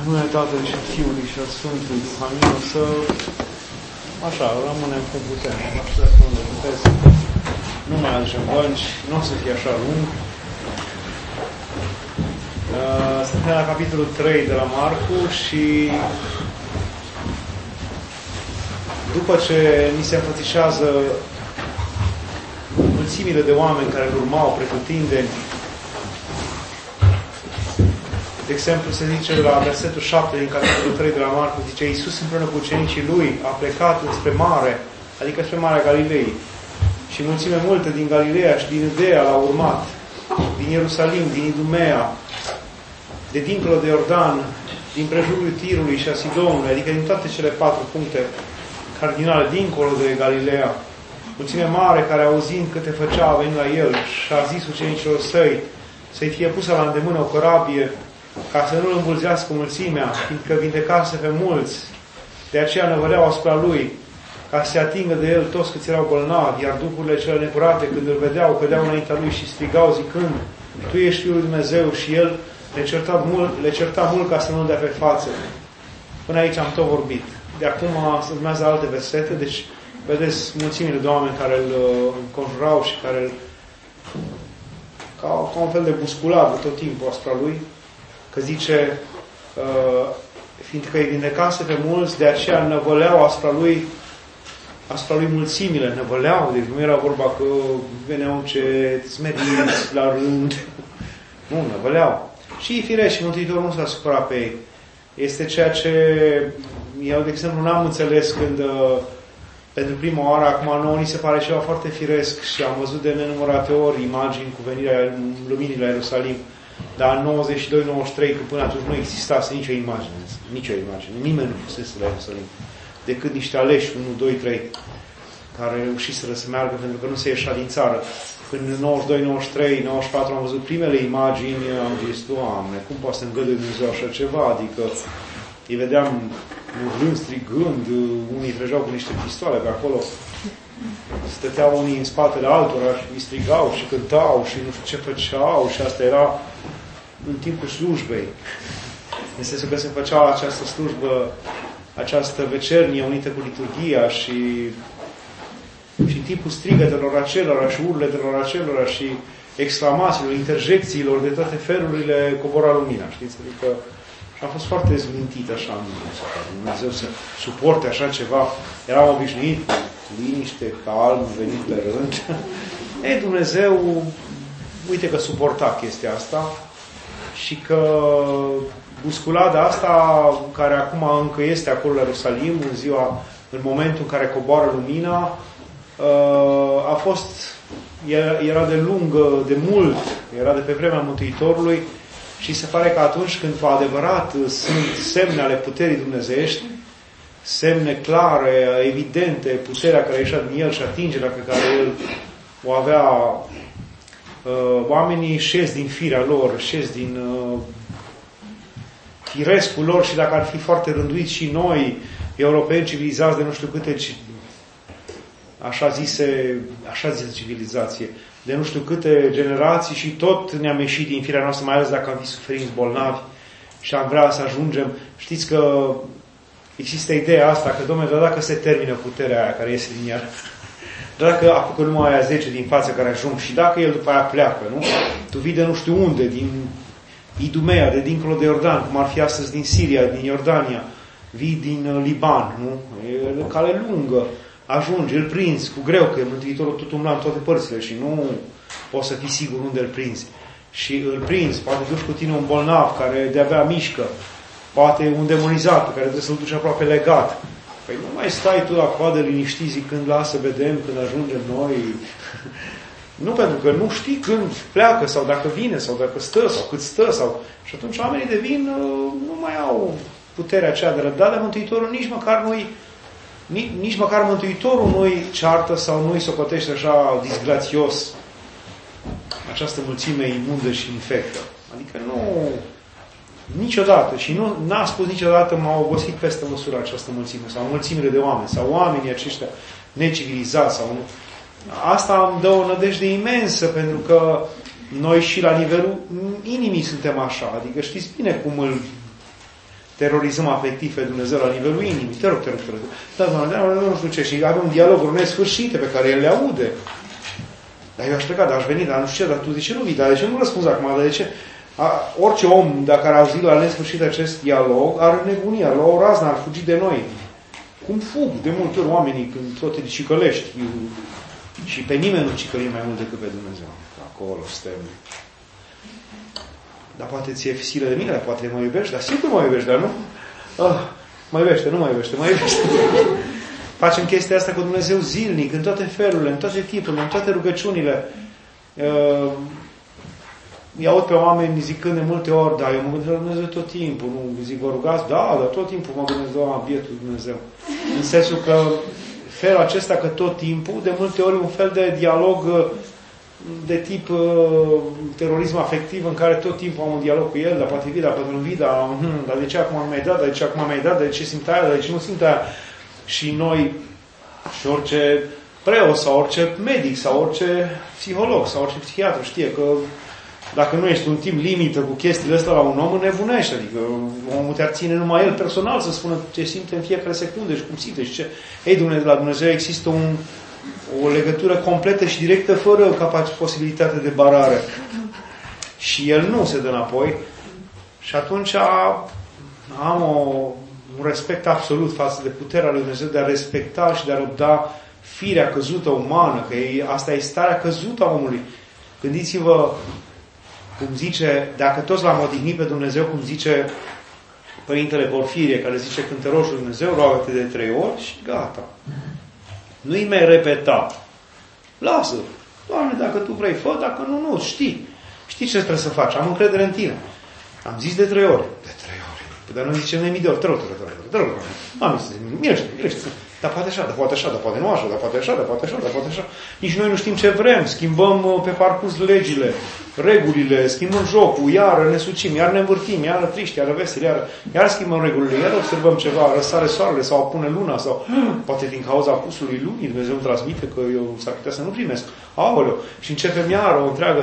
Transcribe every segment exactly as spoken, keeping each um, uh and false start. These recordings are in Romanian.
numele Tatălui și Fiului și al Sfântului Duh, amin. O să, așa, rămânem cum putem. Așa să unde puteți. Nu mai aducem bănci, nu o să fie așa lung. Suntem la capitolul trei de la Marcu și după ce ni se înfățișează mulțimile de oameni care îl urmau pretutindeni, de exemplu, se zice la versetul șapte din capitolul trei de la Marcu, zice: Iisus împreună cu ucenicii lui a plecat înspre mare, adică spre Marea Galilei. Și mulțime multe din Galileea și din Iudeea l-au urmat, din Ierusalim, din Idumea, de dincolo de Iordan, din prejurul Tirului și a Sidonului, adică din toate cele patru puncte cardinale, dincolo de Galileea. Mulțime mare care, auzind câte făcea, a venit la el și a zis ucenicilor săi să-i fie pusă la îndemână o corabie, ca să nu îl îmbulzească mulțimea, fiindcă vindecase pe mulți. De aceea năvăleau asupra lui, ca să se atingă de el toți câți erau bolnavi, iar duhurile cele necurate, când îl vedeau, cădeau înaintea lui și strigau zicând: Tu ești Fiul lui Dumnezeu. Și el le certa mult, le certa mult ca să nu-l dea pe față. Până aici am tot vorbit. De acum urmează alte versete, deci vedeți mulțimile de oameni care îl înconjurau și care îl, ca, ca un fel de busculavă tot timpul asupra lui, că zice, uh, fiindcă îi vindecase pe mulți, de aceea năvăleau asupra lui, asupra lui mulțimile, năvăleau, deci nu era vorba că veneau ce smeriți la rând, nu, năvăleau. Și firește, și Mântuitorul nu s-a supărat pe ei. Este ceea ce eu, de exemplu, n-am înțeles când uh, pentru prima oară, acum nouă, ni se pare ceva foarte firesc și am văzut de nenumărate ori imagini cu venirea luminii la Ierusalim. Dar în nouăzeci și doi nouăzeci și trei, că până atunci nu existase nicio imagine, nicio imagine, nimeni nu fusese la Ierusalim, decât niște aleși, unu, doi, trei, care reușiseră să meargă pentru că nu se ieșea din țară. Când în nouăzeci și doi nouăzeci și trei nouăzeci și patru am văzut primele imagini, am zis: Doamne, cum poate să îngăduie Dumnezeu așa ceva? Adică îi vedeam urlând, strigând, unii trăgeau cu niște pistoale pe acolo, stăteau unii în spatele altora și îi strigau și cântau și nu știu ce făceau, și asta era în timpul slujbei. În sensul că se făcea această slujbă, această vecernie unită cu liturghia și, și în timpul strigătelor acelora și urletelor acelora și exclamațiilor, interjecțiilor de toate felurile cobora lumina. Știți? Adică am fost foarte zmintit așa în Dumnezeu să suporte așa ceva. Eram obișnuit cu liniște, calm, venit pe rând. Ei, Dumnezeu, uite că suporta chestia asta și că busculada asta, care acum încă este acolo la Ierusalim, în ziua, în momentul în care coboară lumina, a fost, era de lungă, de mult, era de pe vremea Mântuitorului. Și se pare că atunci când cu adevărat sunt semne ale puterii dumnezeiești, semne clare, evidente, puterea care ieșea din el și atingerea pe care el o avea, oamenii șez din firea lor, șez din firescul lor, și dacă ar fi foarte rânduiți și noi, europeni civilizați de nu știu câte, așa zise, așa zise civilizație, de nu știu câte generații, și tot ne-am ieșit din firea noastră, mai ales dacă am fi suferinți bolnavi și am vrea să ajungem. Știți că există ideea asta, că, Dom'le, dar dacă se termină puterea aia care iese din ea, dar dacă apucă numai aia zece din față care ajung, și dacă el după aia pleacă, nu? Tu vii de nu știu unde, din Idumea, de dincolo de Iordan, cum ar fi astăzi din Siria, din Iordania, vii din Liban, nu? E cale lungă. Ajungi, îl prinzi cu greu, că Mântuitorul tot umbla în toate părțile și nu poți să fii sigur unde îl prinzi. Și îl prinzi, poate duci cu tine un bolnav care de-abia mișcă, poate un demonizat care trebuie să-l duci aproape legat. Păi nu mai stai tu la coadă liniștit zicând: lasă, vedem când ajungem noi. Nu, pentru că nu știi când pleacă sau dacă vine sau dacă stă sau cât stă. Sau... Și atunci oamenii devin, nu mai au puterea aceea de răbdare. Mântuitorul nici măcar nu-i Nici, nici măcar Mântuitorul nu-i ceartă sau nu-i socotește așa disgrațios această mulțime imundă și infectă. Adică nu, niciodată, și nu n-a spus niciodată: m-a obosit peste măsură această mulțime, sau mulțimile de oameni, sau oamenii aceștia necivilizați. Sau nu. Asta îmi dă o nădejde imensă, pentru că noi și la nivelul inimii suntem așa. Adică știți bine cum îl terorizăm afectiv pe Dumnezeu la nivelul inimii. Te rog, te rog, te rog. Da, Doamne, da, nu știu ce. Și avem un dialog nesfârșite pe care El le aude. Dar eu aș pleca, dar aș veni, dar nu știu ce, dar tu de ce nu vii? Dar de ce nu răspunzi acum? Dar de ce? A, orice om, dacă ar auzi la nesfârșit acest dialog, ar nebuni, ar lua o raznă, ar fugi de noi. Cum fug de multe ori oamenii când tot te cicălești. Și pe nimeni nu cicălim mai mult decât pe Dumnezeu. Acolo suntem. Dar poate ți-e silă de mine, dar poate mă iubești, dar sigur mă iubești, dar nu? Ah, mă iubește, nu mă iubește, mă iubește. Facem chestia asta cu Dumnezeu zilnic, în toate felurile, în toate tipurile, în toate rugăciunile. Uh, îi aud pe oameni zicând de multe ori, da, eu mă gândesc la Dumnezeu tot timpul, nu zic, vă rugați? Da, dar tot timpul mă gândesc la bietul Dumnezeu. În sensul că felul acesta, că tot timpul, de multe ori un fel de dialog de tip uh, terorism afectiv, în care tot timpul am un dialog cu el, dar poate vii, dar poate nu vii, dar, hmm, dar de ce acum mi-ai dat, dar de ce acum mi-ai dat, de ce simt aia, dar de ce nu simt aia. Și noi, și orice preot sau orice medic sau orice psiholog sau orice psihiatru știe că dacă nu ești un timp limită cu chestiile astea la un om, înnebunește. Adică omul te-ar ține numai el personal să spună ce simte în fiecare secundă și cum simte și ce. Ei, Dumnezeu, la Dumnezeu există un, o legătură completă și directă fără posibilitate de barare. Și el nu se dă înapoi. Și atunci am o, un respect absolut față de puterea lui Dumnezeu de a respecta și de a răbda firea căzută umană, că e, asta e starea căzută a omului. Gândiți-vă, cum zice, dacă toți l-am odihnit pe Dumnezeu, cum zice Părintele Porfirie, care zice cântăroșul Dumnezeu, roagă-te de trei ori și gata. Nu-i mai repeta. Lasă. Doamne, dacă tu vrei, fă, dacă nu, nu, știi. Știi ce trebuie să faci, am încredere în tine. Am zis de trei ori. De trei ori. Dar nu zice de mii de ori. Te rog, te rog, te rog, te rog. Am zis, mirește, mirește. Dar poate așa, dar poate așa, dar poate nu așa, dar poate așa, dar poate așa, dar poate așa. Nici noi nu știm ce vrem. Schimbăm pe parcurs legile, regulile, schimbăm jocul, iar ne sucim, iar ne învârtim, iar triști, iar veseli, iar, iar schimbăm regulile, iar observăm ceva, răsare soarele sau apune luna sau poate din cauza apusului lunii Dumnezeu îmi transmite că eu s-ar putea să nu primesc. Aoleu! Și începem iar o întreagă.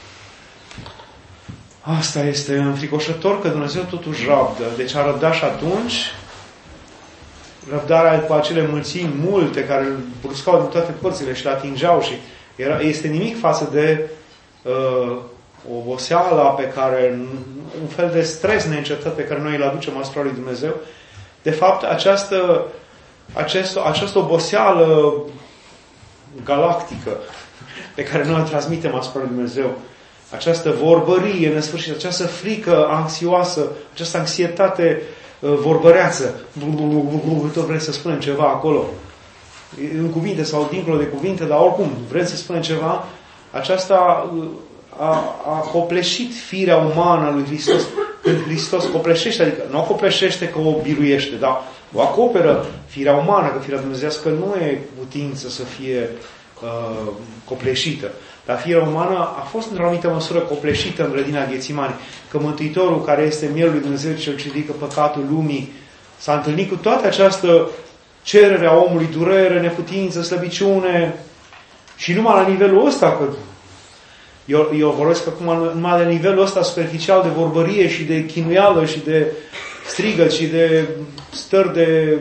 Asta este înfricoșător că Dumnezeu totuși rabdă. Deci a răbdat și atunci. Răbdarea după acele mulțimi multe care îl bruscau din toate părțile și le atingeau și era, este nimic față de uh, oboseala pe care, un fel de stres neîncetat pe care noi îl aducem asupra lui Dumnezeu. De fapt, această, acest, această oboseală galactică pe care noi o transmitem asupra lui Dumnezeu, această vorbărie nesfârșită, această frică anxioasă, această anxietate vorbăreață, tot vrem să spunem ceva acolo, în cuvinte sau dincolo de cuvinte, dar oricum vrem să spunem ceva, aceasta a, a copleșit firea umană a lui Hristos. Când Hristos copleșește, adică nu o copleșește că o biruiește, dar o acoperă firea umană, că firea dumnezeiască nu e putință să fie uh, copleșită. Dar firea umană a fost într-o anumită măsură copleșită în grădina Ghețimani. Că Mântuitorul, care este mielul lui Dumnezeu cel ce ridică păcatul lumii, s-a întâlnit cu toată această cerere a omului, durere, neputință, slăbiciune. Și numai la nivelul ăsta, că eu, eu vorbesc acum numai la nivelul ăsta superficial de vorbărie și de chinuială și de strigăt și de stări de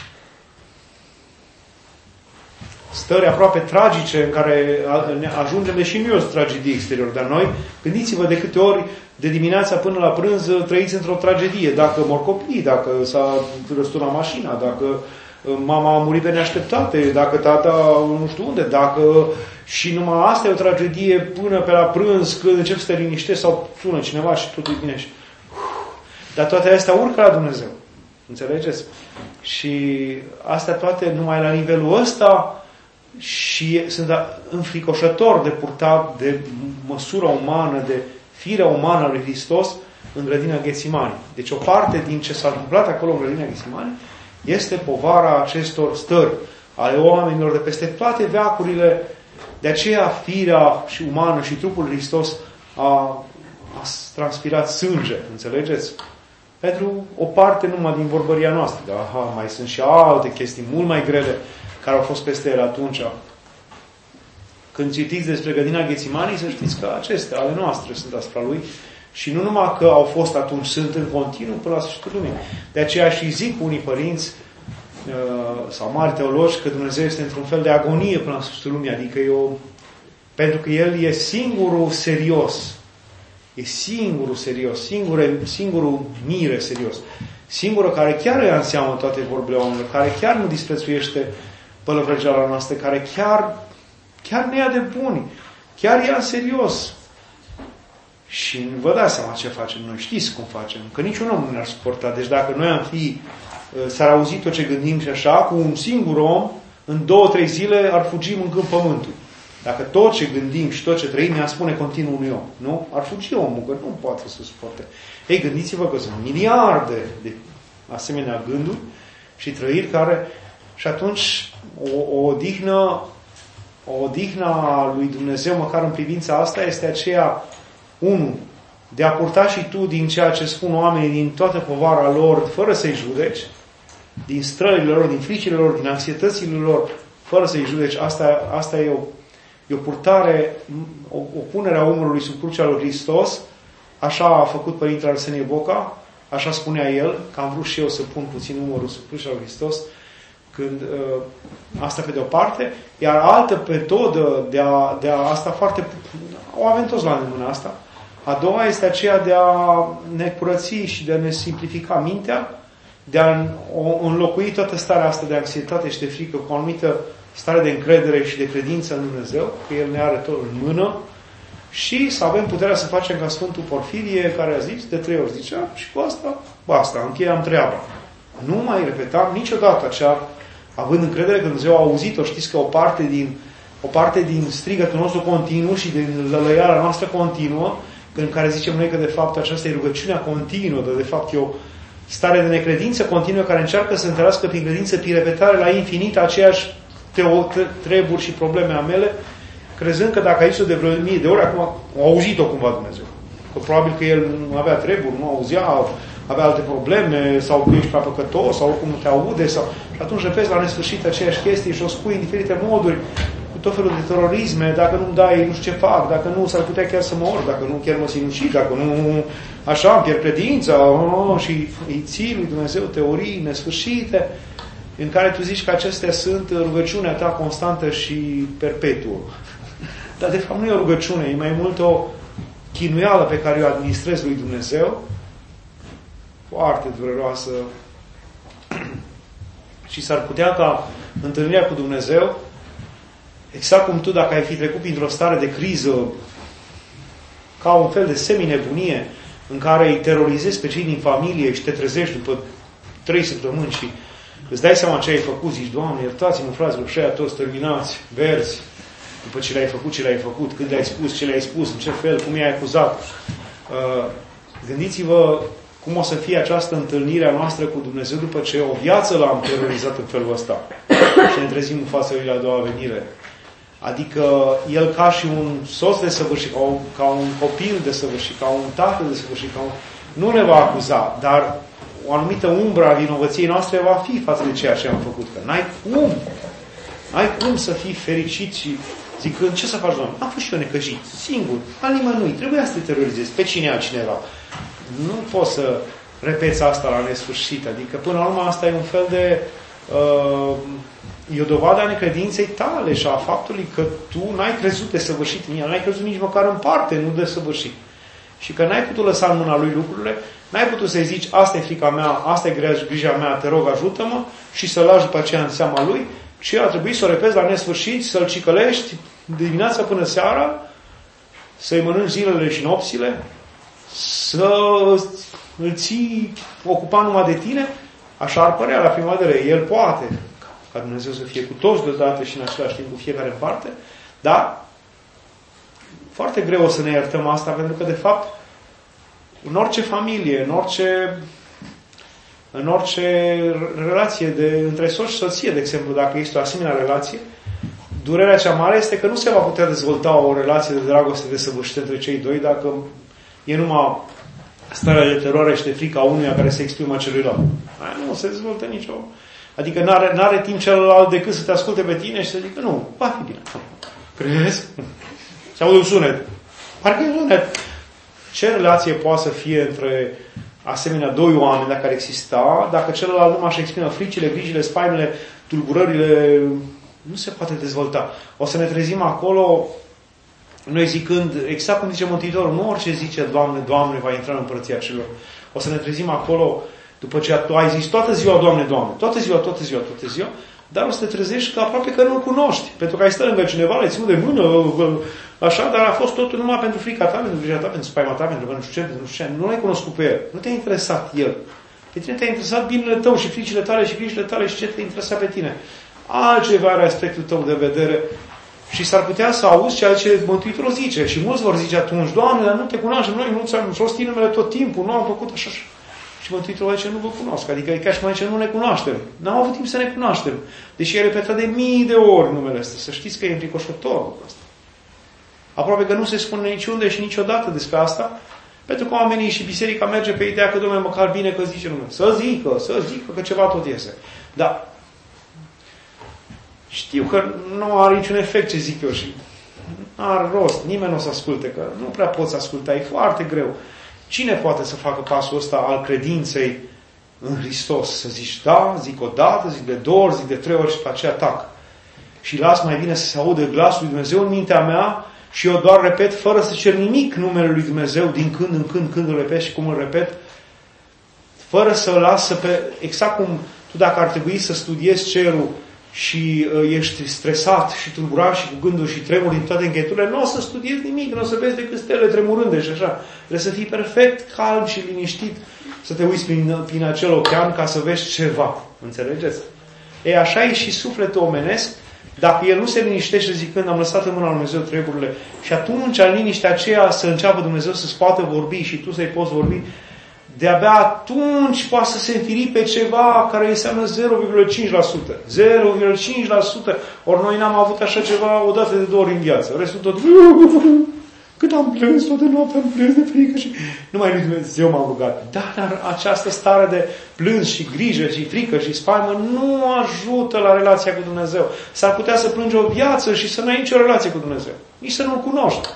stări aproape tragice în care ne ajungem, deși nu e o tragedie exterior, dar noi, gândiți-vă de câte ori de dimineața până la prânz trăiți într-o tragedie. Dacă mor copiii, dacă s-a răsturnat mașina, dacă mama a murit de neașteptate, dacă tata nu știu unde, dacă și numai asta e o tragedie până pe la prânz când încep să te liniștești sau sună cineva și tot e bine. Dar toate astea urcă la Dumnezeu. Înțelegeți? Și astea toate numai la nivelul ăsta și sunt înfricoșător de purtat de măsura umană, de firea umană a lui Hristos în grădina Ghețimani. Deci o parte din ce s-a întâmplat acolo în grădina Ghețimani este povara acestor stări ale oamenilor de peste toate veacurile. De aceea firea și umană și trupul lui Hristos a, a transpirat sânge. Înțelegeți? Pentru o parte numai din vorbăria noastră. Dar aha, mai sunt și alte chestii mult mai grele care au fost peste el atunci. Când citiți despre grădina Ghețimani, să știți că acestea ale noastre sunt asupra lui Și nu numai că au fost atunci, sunt în continuu până la sfârșitul lumii. De aceea și zic unii părinți sau mari teologi că Dumnezeu este într-un fel de agonie până la sfârșitul lumii. Adică eu, pentru că El e singurul serios. E singurul serios, singurul, singurul mire serios. Singurul care chiar îi înseamnă toate vorbele oamenilor, care chiar nu disprețuiește pălăvrăgeala noastră, care chiar, chiar ne ia de buni, chiar ia în serios. Și vă dați seama ce facem noi, știți cum facem, că niciun om nu ne-ar suporta. Deci dacă noi am fi, s-ar auzi tot ce gândim și așa, cu un singur om, în două, trei zile ar fugi mâncând pământul. Dacă tot ce gândim și tot ce trăim i-am spune continuu unui om, nu? Ar fugi omul, că nu poate să suporte. Ei, gândiți-vă că sunt miliarde de asemenea gânduri și trăiri care... Și atunci o, o odihnă, o odihnă a lui Dumnezeu, măcar în privința asta, este aceea, unu, de a purta și tu din ceea ce spun oamenii, din toată povara lor, fără să-i judeci, din strălile lor, din fricile lor, din anxietățile lor, fără să-i judeci. Asta, asta e o, e o purtare, o, o punere a umărului sub crucea lui Hristos. Așa a făcut Părintele Arsenie Boca, așa spunea el, că am vrut și eu să pun puțin umărul sub crucea lui Hristos, când uh, asta pe de o parte, iar altă metodă de a, de a asta foarte, o avem toți la îndemână asta. A doua este aceea de a ne curăți și de a ne simplifica mintea, de a înlocui toată starea asta de anxietate și de frică cu o anumită stare de încredere și de credință în Dumnezeu, că El ne are tot în mână, și să avem puterea să facem ca Sfântul Porfirie, care a zis, de trei ori zicea, și cu asta, basta, încheiam treaba. Nu mai repetam niciodată acea, având încredere că Dumnezeu a auzit-o. Știți că o parte din, o parte din strigătul nostru continuu și din lălăiala noastră continuă, în care zicem noi că de fapt aceasta e rugăciunea continuă, de, de fapt e o stare de necredință continuă care încearcă să întărească prin credință, prin repetare la infinit aceeași treburi și probleme a mele, crezând că dacă aici o de vreo mie de ori, acum au auzit-o cumva Dumnezeu. Că probabil că el nu avea treburi, nu auzea, avea alte probleme, sau că ești prea păcătos, sau oricum nu te aude, sau... și atunci repezi la nesfârșit aceeași chestie și o spui în diferite moduri, cu tot felul de terorisme, dacă nu dai, nu știu ce fac, dacă nu, s-ar putea chiar să mor, dacă nu, chiar mă sinucid, dacă nu, așa, îmi pierd credința, oh, și îi ții lui Dumnezeu teorii nesfârșite, în care tu zici că acestea sunt rugăciunea ta constantă și perpetuă. Dar de fapt nu e o rugăciune, e mai mult o chinuială pe care o administrezi lui Dumnezeu, foarte dureroasă. Și s-ar putea ca întâlnirea cu Dumnezeu, exact cum tu dacă ai fi trecut printr-o stare de criză, ca un fel de semi-nebunie, în care îi terorizezi pe cei din familie și te trezești după trei săptămâni și îți dai seama ce ai făcut, zici, Doamne, iertați-mă, fraților, și aia toți terminați, verzi, după ce le-ai făcut, ce le-ai făcut, când le-ai spus, ce le-ai spus, în ce fel, cum i-ai acuzat. Uh, gândiți-vă cum o să fie această întâlnire a noastră cu Dumnezeu după ce o viață l-am terorizat în felul ăsta și ne trezim în fața Lui la a doua venire. Adică El ca și un soț desăvârșit, ca, un, ca un copil desăvârșit, ca un tată desăvârșit, ca un... nu ne va acuza, dar o anumită umbră a vinovăției noastre va fi față de ceea ce am făcut. Că n-ai cum, n-ai cum să fii fericit și zicând, ce să faci, Doamne? Am fost și eu necăjit, singur, al nimănui, trebuia să te terorizezi, pe cine altcineva. Nu poți să repeți asta la nesfârșit. Adică, până la urmă, asta e un fel de... Uh, e o dovadă a necredinței tale și a faptului că tu n-ai crezut desăvârșit în el, n-ai crezut nici măcar în parte, nu desăvârșit. Și că n-ai putut lăsa în mâna Lui lucrurile, n-ai putut să-i zici, asta e frica mea, asta e grija mea, te rog, ajută-mă, și să-l lași după aceea în seama Lui, și a trebuit să o repezi la nesfârșit, să-l cicălești de dimineața până seara, să-i mănânci zilele și nopțile, să îl ții ocupat numai de tine. Așa ar părea la prima vedere. El poate ca Dumnezeu să fie cu toți deodată și în același timp cu fiecare în parte, dar foarte greu o să ne iertăm asta, pentru că de fapt în orice familie, în orice în orice relație de, între soț și soție, de exemplu, dacă este o asemenea relație, durerea cea mare este că nu se va putea dezvolta o relație de dragoste desăvârșită între cei doi dacă e numai starea de teroare și de frică a unuia care se exprimă celuilalt. Aia nu se dezvoltă nicio... Adică n-are, n-are timp celălalt decât să te asculte pe tine și să zică, nu, va fi bine. Crezi? Se aude un sunet. Parcă e un sunet. ce relație poate să fie între asemenea doi oameni, dacă ar exista, dacă celălalt nu mai exprimă fricile, grijile, spaimele, tulburările, nu se poate dezvolta. O să ne trezim acolo, noi zicând, exact cum zice Mântuitorul, nu orice zice Doamne, Doamne, va intra în Împărăția Celor. O să ne trezim acolo, după ce tu ai zis toată ziua, Doamne, Doamne, toată ziua, toată ziua, toată ziua, dar o să te trezești că aproape că nu-L cunoști. Pentru că ai stă lângă cineva, le ținut de mână, așa, dar a fost totul numai pentru frica ta, pentru grija ta, pentru spaima ta, pentru că nu știu ce, pentru nu știu ce. Nu l-ai cunoscut pe El. Nu te-a interesat El. Pe tine te-a interesat binele tău și fricile tale și grijile tale și ce te interesa pe tine. Altceva are aspectul tău de vedere. Și s-ar putea să auzi ceea ce Mântuitorul zice. Și mulți vor zice atunci, Doamne, dar nu te cunoaștem, noi nu ți-am rostit numele tot timpul, nu am făcut așa. Și Mântuitorul zice, nu vă cunosc. Adică e ca și mai zice, nu ne cunoaștem. N-am avut timp să ne cunoaștem. Deși e repetat de mii de ori numele ăsta. Să știți că e înfricoșător lucrul ăsta. Aproape că nu se spune niciunde și niciodată despre asta, pentru că oamenii și biserica merge pe ideea că, Dom'le, măcar bine că zice numele. Să zică, să zică, că ceva tot iese. Dar știu că nu are niciun efect ce zic eu și nu are rost. Nimeni nu o să asculte, că nu prea poți asculta. E foarte greu. Cine poate să facă pasul ăsta al credinței în Hristos? Să zici da, zic o dată, zic de două ori, zic de trei ori și pe aceea tac. Și las mai bine să se audă glasul lui Dumnezeu în mintea mea și eu doar repet fără să cer nimic numele lui Dumnezeu din când în când, când îl repet și cum îl repet, fără să îl las să pe... Exact cum tu dacă ar trebui să studiezi cerul și uh, ești stresat și tulburat și cu gânduri și tremuri din toate încheieturile, nu o să studiezi nimic, nu o să vezi decât stele tremurânde și așa. Trebuie să fii perfect calm și liniștit, să te uiți prin, prin acel ocean ca să vezi ceva. Înțelegeți? E, așa e și sufletul omenesc, dacă el nu se liniștește zicând, am lăsat în mâna lui Dumnezeu treburile, și atunci în liniștea aceea să înceapă Dumnezeu să-ți poată vorbi și tu să-i poți vorbi, de-abia atunci poate să se înfiri pe ceva care înseamnă zero virgulă cinci la sută. zero virgulă cinci la sută. Ori noi n-am avut așa ceva odată de două ori în viață. Restul tot... Cât am plâns, toată noaptea am plâns de frică și... Numai lui Dumnezeu m-am rugat. Dar această stare de plâns și grijă și frică și spaimă nu ajută la relația cu Dumnezeu. S-ar putea să plângi o viață și să nu ai nicio relație cu Dumnezeu. Nici să nu-L cunoști.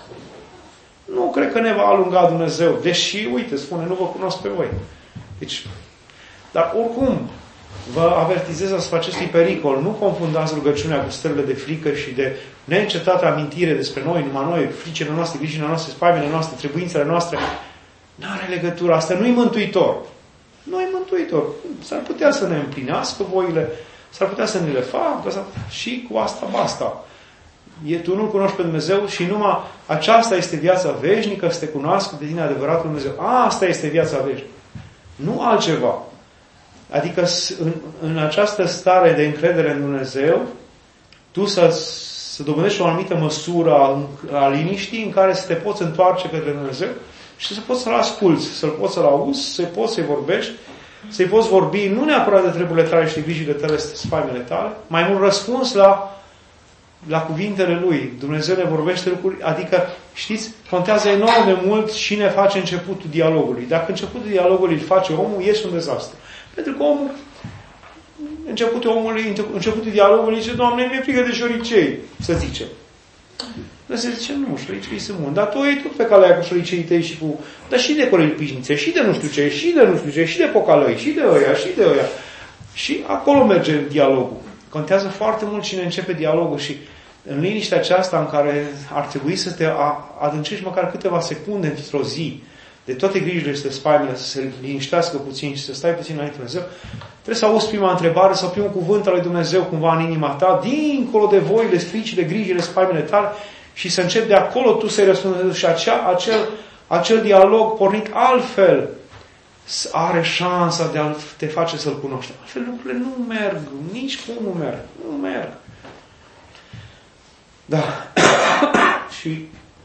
Nu cred că ne va alunga Dumnezeu. Deși, uite, spune, nu vă cunosc pe voi. Deci, dar oricum, vă avertizez asupra acestui pericol. Nu confundați rugăciunea cu stările de frică și de neîncetată amintire despre noi, numai noi, fricile noastre, grijile noastre, spaimele noastre, trebuințele noastre. N-are legătură. Asta nu-i mântuitor. Nu-i mântuitor. S-ar putea să ne împlinească voile, s-ar putea să ne le facă și cu asta basta. E, tu nu-L cunoști pe Dumnezeu și numai aceasta este viața veșnică, să te cunoască de tine adevăratul Dumnezeu. Asta este viața veșnică. Nu altceva. Adică în, în această stare de încredere în Dumnezeu, tu să, să dobândești o anumită măsură a, a liniștii în care să te poți întoarce către Dumnezeu și să poți să-L asculți, să-L poți să-L auzi, să poți să-i vorbești, să-i poți vorbi nu neapărat de treburile tale și de grijile tale, de spaimele tale, mai mult răspuns la la cuvintele Lui. Dumnezeu ne vorbește lucruri, adică, știți, contează enorm de mult cine face începutul dialogului. Dacă începutul dialogului îl face omul, iese un dezastru. Pentru că omul, începutul omului, începutul dialogului zice, Doamne, mi-e frică de șoricei, să zice. Dumnezeu zice, nu, șoricei sunt buni. Dar tu e tot pe calea cu șoricei tăi și cu... Dar și de corelipișnițe, și de nu știu ce, și de nu știu ce, și de pocalăi, și de ăia, și de ăia. Și acolo merge dialogul. Contează foarte mult cine începe dialogul și în liniștea aceasta în care ar trebui să te adâncești măcar câteva secunde într-o zi de toate grijile și de spaimele, să se liniștească puțin și să stai puțin înainte de Dumnezeu, trebuie să auzi prima întrebare sau primul cuvânt al lui Dumnezeu cumva în inima ta, dincolo de voile, fricile, grijile, spaimele tale și să începi de acolo tu să-i răspunzi și acea, acel, acel dialog pornit altfel are șansa de a te face să-L cunoști. Altfel lucrurile nu merg, nici cum nu merg, nu merg. Da. Și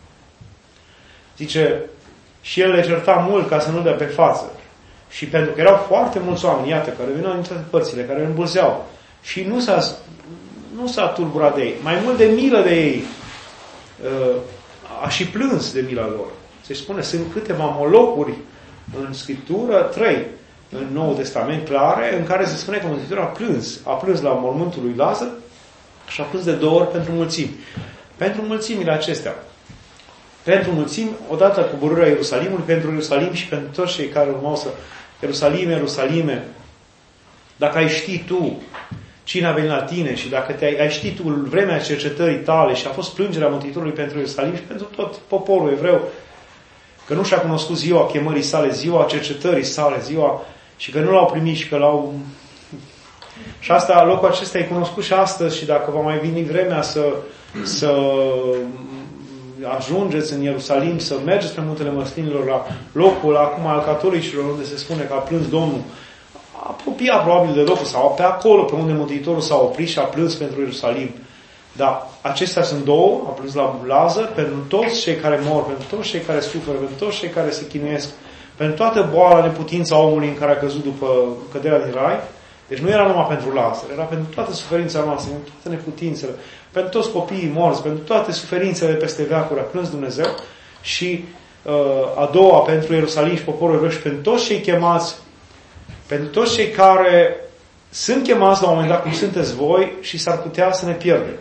zice, și el le certa mult ca să nu dea pe față. Și pentru că erau foarte mulți oameni, iată, care veneau din toate părțile, care îl îmbulzeau. Și nu s-a, nu s-a tulburat de ei. Mai mult de milă de ei. A și plâns de mila lor. Se spune, sunt câteva molocuri în Scriptură, trei în Noul Testament clare, în care se spune că Mântuitorul a plâns. A plâns la mormântul lui Lazar și a plâns de două ori pentru mulțimi. Pentru mulțimile acestea. pentru mulțimi, odată coborârea Ierusalimului, pentru Ierusalim și pentru toți cei care urmau să Ierusalime, Ierusalime, dacă ai ști tu cine a venit la tine și dacă te-ai, ai ști tu vremea cercetării tale și a fost plângerea Mântuitorului pentru Ierusalim și pentru tot poporul evreu, că nu și-a cunoscut ziua chemării sale, ziua cercetării sale, ziua, și că nu l-au primit și că l-au... Și asta, locul acesta e cunoscut și astăzi și dacă va mai veni vremea să, să ajungeți în Ierusalim, să mergeți spre Muntele Măslinilor, la locul acum al catolicilor, unde se spune că a plâns Domnul, apropiat probabil de locul, sau pe acolo, pe unde Mântuitorul s-a oprit și a plâns pentru Ierusalim. Dar acestea sunt două, a plâns la Lazar, pentru toți cei care mor, pentru toți cei care suferă, pentru toți cei care se chinuiesc, pentru toată boala, neputința omului în care a căzut după căderea din rai. Deci nu era numai pentru Lazar, era pentru toată suferința noastră, pentru toate neputințele, pentru toți copiii morți, pentru toate suferințele peste veacuri, a plâns Dumnezeu. Și uh, a doua, pentru Ierusalim și poporul evreu și pentru toți cei chemați, pentru toți cei care sunt chemați la un moment dat, cum sunteți voi, și s-ar putea să ne pierdem.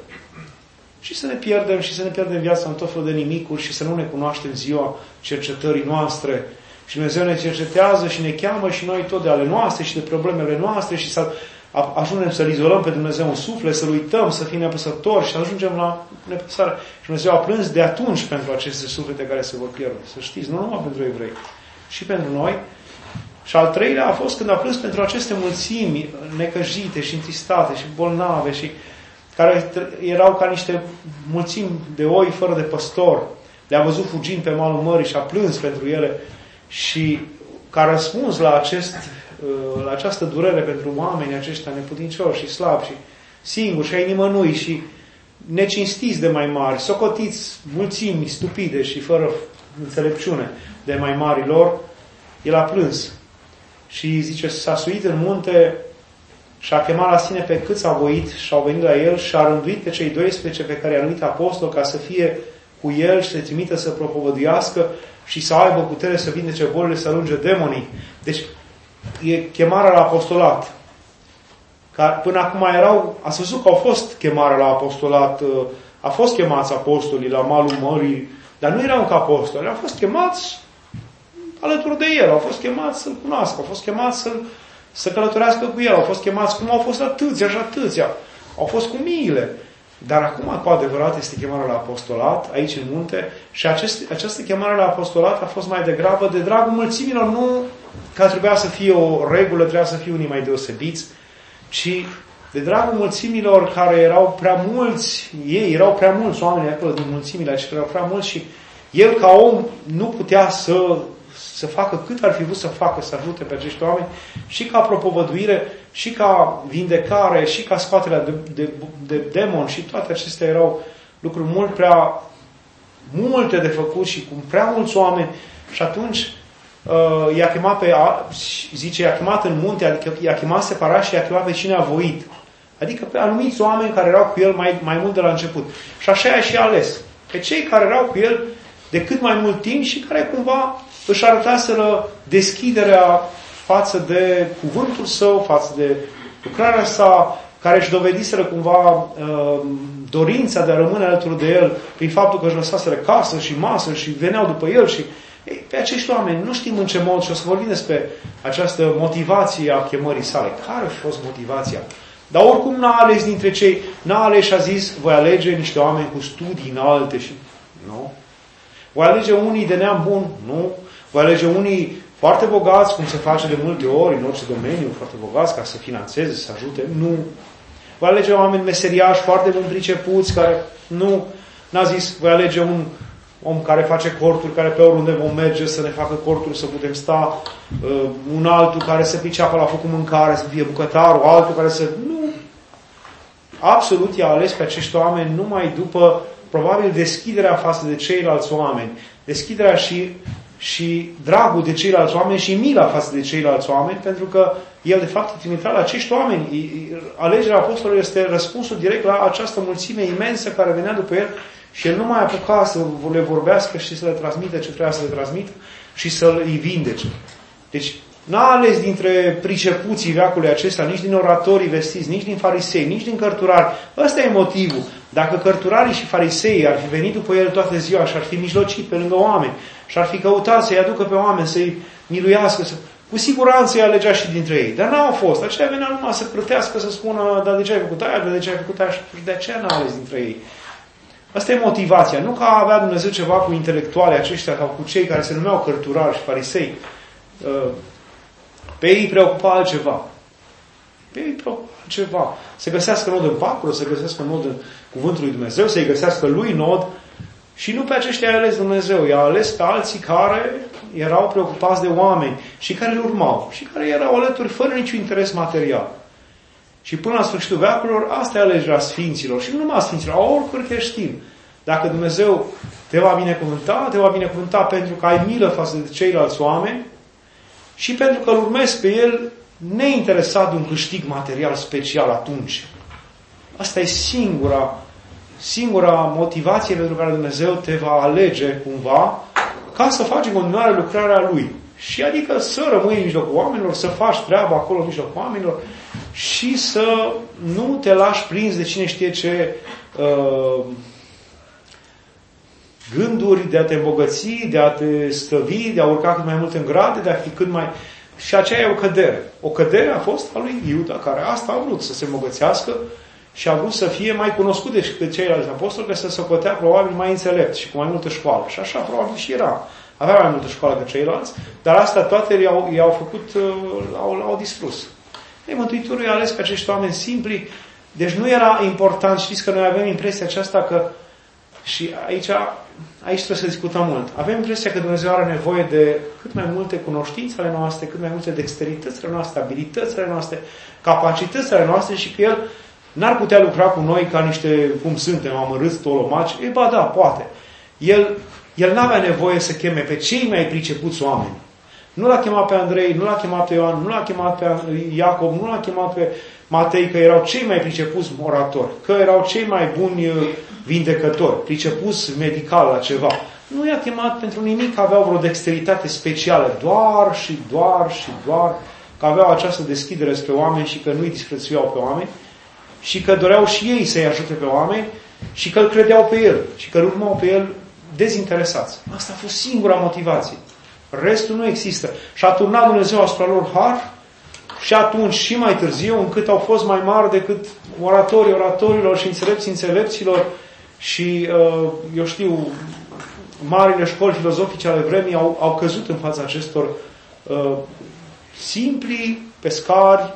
Și să ne pierdem și să ne pierdem viața în tot felul de nimicuri și să nu ne cunoaștem ziua cercetării noastre. Și Dumnezeu ne cercetează și ne cheamă și noi tot de ale noastre și de problemele noastre și să ajungem să-L izolăm pe Dumnezeu în suflet, să-L uităm, să fim nepăsători și ajungem la nepăsare. Și Dumnezeu a plâns de atunci pentru aceste suflete care se vor pierde. Să știți, nu numai pentru evrei, și pentru noi. Și al treilea a fost când a plâns pentru aceste mulțimi necăjite și întristate și bolnave și care erau ca niște mulțimi de oi fără de păstor. Le-a văzut fugind pe malul mării și a plâns pentru ele. Și ca răspuns la, acest, la această durere pentru oamenii aceștia neputincioși și slabi și singuri și ai nimănui și necinstiți de mai mari, socotiți mulțimi stupide și fără înțelepciune de mai mari lor, el a plâns. Și zice, s-a suit în munte și a chemat la sine pe câți a voit și au venit la el și a rânduit pe cei doisprezece pe care i-a numit apostol ca să fie cu el și să trimită să propovăduiască și să aibă putere să vindece bolile, să alunge demonii. Deci e chemarea la apostolat. Ca până acum erau, ați văzut că au fost chemarea la apostolat, a fost chemați apostolii la malul mării, dar nu erau încă apostoli, au fost chemați alături de el, au fost chemați să-l cunoască, au fost chemați să, să călătorească cu el, au fost chemați cum au fost atâția și atâția, au fost cu miile. Dar acum, cu adevărat, este chemarea la apostolat, aici în munte, și acest, această chemare la apostolat a fost mai degrabă de dragul mulțimilor, nu că trebuia să fie o regulă, trebuia să fie unii mai deosebiți, ci de dragul mulțimilor care erau prea mulți, ei erau prea mulți oameni acolo din mulțimile acelea, erau prea mulți și el ca om nu putea să, să facă cât ar fi vrut să facă, să ajute pe acești oameni, și ca propovăduire, și ca vindecare, și ca scoaterea de, de, de demon, și toate acestea erau lucruri mult prea multe de făcut și cu prea mulți oameni. Și atunci uh, i-a chemat pe, zice, i-a chemat în munte, adică i-a chemat separat și i-a chemat pe cine a voit. Adică pe anumiți oameni care erau cu el mai, mai mult de la început. Și așa i-a și ales. Pe cei care erau cu el de cât mai mult timp și care cumva își arătaseră deschiderea față de cuvântul său, față de lucrarea sa, care își dovediseră cumva uh, dorința de a rămâne alături de el prin faptul că își lăsaseră casă și masă și veneau după el. Și ei, pe acești oameni nu știm în ce mod, și o să vorbim despre această motivație a chemării sale. Care a fost motivația? Dar oricum n-a ales dintre cei, n-a ales și a zis, voi alege niște oameni cu studii înalte și nu. Voi alege unii de neam bun? Nu. Voi alege unii foarte bogați, cum se face de multe ori în orice domeniu, foarte bogați, ca să finanțeze, să ajute? Nu. Voi alege oameni meseriași, foarte bun pricepuți, care nu. N-a zis, voi alege un om care face corturi, care pe oriunde vom merge să ne facă corturi, să putem sta, uh, un altul care se priceapă la făcut mâncare, să fie bucătarul, altul care să... Nu. Absolut i-a ales pe acești oameni numai după, probabil, deschiderea față de ceilalți oameni. Deschiderea și, și dragul de ceilalți oameni și mila față de ceilalți oameni, pentru că el, de fapt, îi trimitea la acești oameni. Alegerea apostolului este răspunsul direct la această mulțime imensă care venea după el și el nu mai apuca să le vorbească și să le transmită ce trebuia să le transmită și să îi vindece. Deci, N-a ales dintre pricepuții veacului acesta, nici din oratorii vestiți, nici din farisei, nici din cărturari. Ăsta e motivul. Dacă cărturarii și farisei ar fi venit după el toată ziua și ar fi mijlocit pe lângă oameni și ar fi căutat să-i aducă pe oameni, să-i miluiască, să... cu siguranță îi alegea și dintre ei. Dar n-au fost. Aceia venea numai să plătească, să spună, dar de ce ai făcut aia, de ce ai făcut aia, și de aceea n-a ales dintre ei. Asta e motivația. Nu că avea Dumnezeu ceva cu intelectuale aceștia sau cu cei care se numeau cărturari și farisei. Pe ei preocupa altceva. Pe ei preocupa altceva. Să găsească nod în Pacură, să găsească nod în Cuvântul lui Dumnezeu, să-i găsească lui nod. Și nu pe aceștia i-a ales Dumnezeu. I-a ales pe alții care erau preocupați de oameni și care îl urmau. Și care erau alături fără niciun interes material. Și până la sfârșitul veacurilor, asta e alegerea Sfinților. Și nu numai Sfinților, a oricărui creștin. Dacă Dumnezeu te va binecuvânta, te va binecuvânta pentru că ai milă față de ceilalți oameni și pentru că îl urmezi pe el neinteresat de un câștig material special atunci. Asta e singura, singura motivație pentru care Dumnezeu te va alege cumva ca să faci în continuare lucrarea Lui. Și adică să rămâi în mijlocul oamenilor, să faci treaba acolo în mijlocul oamenilor și să nu te lași prins de cine știe ce uh, gânduri de a te îmbogăți, de a te stăvi, de a urca cât mai mult în grade, de a fi cât mai... Și aceea e o cădere. O cădere a fost a lui Iuda, care asta a vrut, să se îmbogățească și a vrut să fie mai cunoscut decât ceilalți apostoli, că să se socotea probabil mai înțelept și cu mai multă școală. Și așa probabil și era. Avea mai multă școală decât ceilalți, dar asta toate i-au, i-au făcut, l-au, l-au distrus. Ei, Mântuitorul i-a ales pe acești oameni simpli, deci nu era important. Știți că noi avem impresia aceasta că, și aici, aici trebuie să discutăm mult, avem impresia că Dumnezeu are nevoie de cât mai multe cunoștințe ale noastre, cât mai multe dexterități ale noastre, abilități ale noastre, capacități ale noastre și că El n-ar putea lucra cu noi ca niște, cum suntem, amărâți, tolomaci. E, ba da, poate. El, el n-avea nevoie să cheme pe cei mai pricepuți oameni. Nu l-a chemat pe Andrei, nu l-a chemat pe Ioan, nu l-a chemat pe Iacob, nu l-a chemat pe Matei, că erau cei mai pricepuți oratori, că erau cei mai buni vindecători, pricepuți medical la ceva. Nu i-a chemat pentru nimic că aveau vreo dexteritate specială, doar și doar și doar că aveau această deschidere spre oameni și că nu îi disprețuiau pe oameni și că doreau și ei să-i ajute pe oameni și că îl credeau pe el și că îl urmau pe el dezinteresați. Asta a fost singura motivație. Restul nu există. Și a turnat Dumnezeu asupra lor har și atunci și mai târziu, încât au fost mai mari decât oratorii oratorilor și înțelepții înțelepților și, eu știu, marile școli filozofice ale vremii au, au căzut în fața acestor uh, simpli pescari,